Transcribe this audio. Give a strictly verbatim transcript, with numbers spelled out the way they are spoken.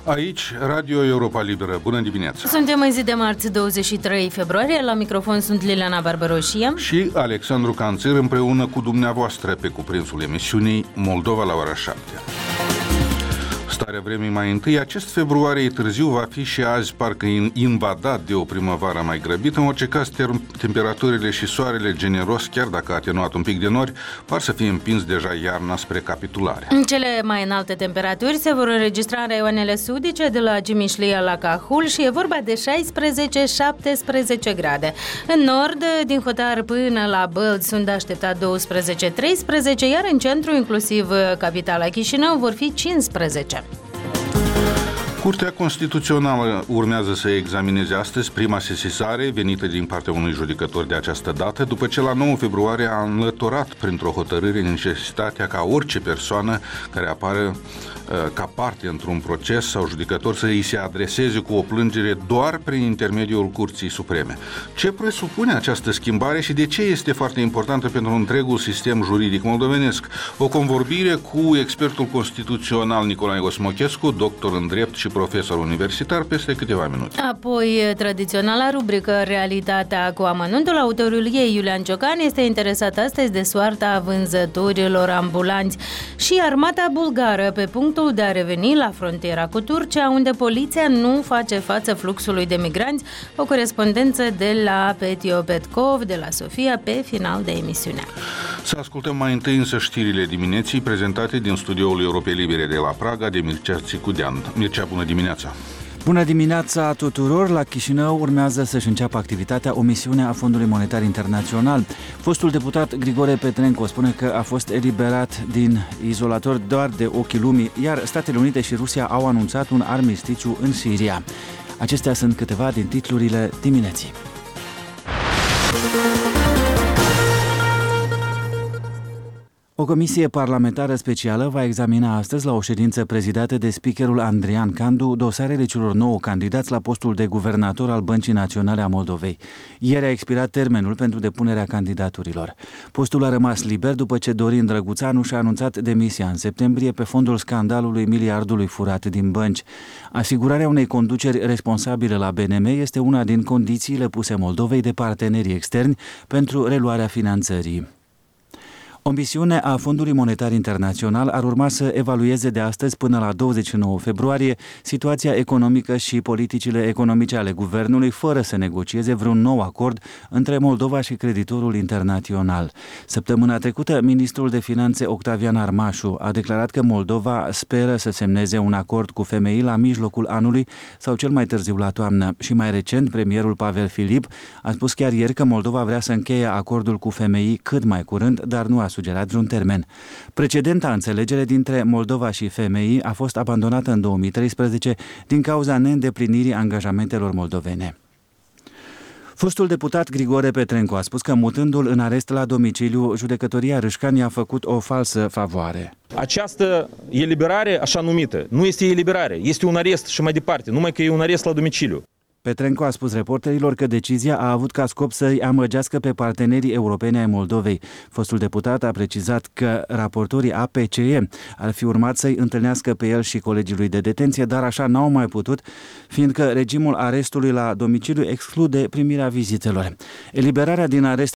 Aici, Radio Europa Liberă. Bună dimineața! Suntem în zi de marți, douăzeci și trei februarie. La microfon sunt Liliana Barbaroșie și Alexandru Canțir, împreună cu dumneavoastră pe cuprinsul emisiunii Moldova la ora șapte. Starea vremii mai întâi, acest februarie târziu va fi și azi parcă invadat de o primăvară mai grăbită. În orice caz, temperaturile și soarele generos, chiar dacă atenuat un pic de nori, par să fie împins deja iarna spre capitulare. Cele mai înalte temperaturi se vor înregistra în raioanele sudice, de la Gimișlia la Cahul, și e vorba de șaisprezece șaptesprezece grade. În nord, din Hotar până la Bălți, sunt de așteptat douăsprezece treisprezece, iar în centru, inclusiv capitala Chișinău, vor fi cincisprezece. Curtea Constituțională urmează să examineze astăzi prima sesizare venită din partea unui judecător de această dată, după ce la nouă februarie a înlăturat printr-o hotărâre necesitatea ca orice persoană care apare ca parte într-un proces sau judecător să îi se adreseze cu o plângere doar prin intermediul Curții Supreme. Ce presupune această schimbare și de ce este foarte importantă pentru întregul sistem juridic moldovenesc? O convorbire cu expertul constituțional Nicolae Osmochescu, doctor în drept și profesor universitar, peste câteva minute. Apoi, tradiționala rubrică Realitatea cu amănuntul. Autorul ei, Iulian Ciocan, este interesat astăzi de soarta vânzătorilor ambulanți și armata bulgară pe punct de a reveni la frontiera cu Turcia, unde poliția nu face față fluxului de migranți. O corespondență de la Petio Petkov, de la Sofia, pe final de emisiune. Să ascultăm mai întâi însă știrile dimineții prezentate din studioul Europei Libere de la Praga de Mircea Țicudean. Mircea, bună dimineața! Bună dimineața tuturor! La Chișinău urmează să-și înceapă activitatea o misiune a Fondului Monetar Internațional. Fostul deputat Grigore Petrenco spune că a fost eliberat din izolator doar de ochii lumii, iar Statele Unite și Rusia au anunțat un armistițiu în Siria. Acestea sunt câteva din titlurile dimineții. O comisie parlamentară specială va examina astăzi la o ședință prezidată de speakerul Andrian Candu dosarele celor nouă candidați la postul de guvernator al Băncii Naționale a Moldovei. Ieri a expirat termenul pentru depunerea candidaturilor. Postul a rămas liber după ce Dorin Drăguțanu și-a anunțat demisia în septembrie pe fondul scandalului miliardului furat din bănci. Asigurarea unei conduceri responsabile la B N M este una din condițiile puse Moldovei de partenerii externi pentru reluarea finanțării. O misiune a Fondului Monetar Internațional ar urma să evalueze de astăzi până la douăzeci și nouă februarie situația economică și politicile economice ale guvernului, fără să negocieze vreun nou acord între Moldova și creditorul internațional. Săptămâna trecută, ministrul de Finanțe Octavian Armașu a declarat că Moldova speră să semneze un acord cu F M I la mijlocul anului sau cel mai târziu la toamnă. Și mai recent, premierul Pavel Filip a spus chiar ieri că Moldova vrea să încheie acordul cu F M I cât mai curând, dar nu a sugerat vreun termen. Precedenta înțelegere dintre Moldova și F M I a fost abandonată în două mii treisprezece din cauza neîndeplinirii angajamentelor moldovene. Fostul deputat Grigore Petrenco a spus că, mutându-l în arest la domiciliu, judecătoria Râșcan i-a făcut o falsă favoare. Această eliberare, așa numită, nu este eliberare, este un arest și mai departe, numai că e un arest la domiciliu. Petrenco a spus reporterilor că decizia a avut ca scop să-i amăgească pe partenerii europeni ai Moldovei. Fostul deputat a precizat că raportorii A P C E ar fi urmat să-i întâlnească pe el și colegii lui de detenție, dar așa n-au mai putut, fiindcă regimul arestului la domiciliu exclude primirea vizitelor. Eliberarea din arest